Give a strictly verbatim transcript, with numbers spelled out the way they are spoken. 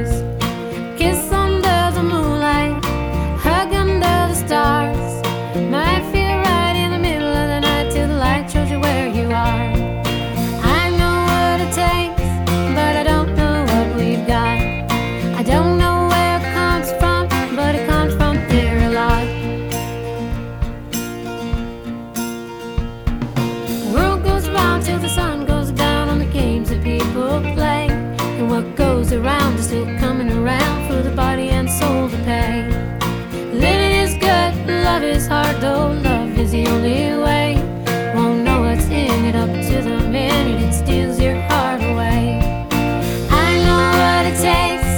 years. Kiss under the moonlight, hug under the stars. Might feel right in the middle of the night till the light shows you where you are. I know what it takes, but I don't know what we've got. I don't know where it comes from, but it comes from here a lot. The world goes round till the sun goes down on the games that people play. And what goes around is still coming around for the body and soul to pay. Living is good, love is hard, though love is the only way.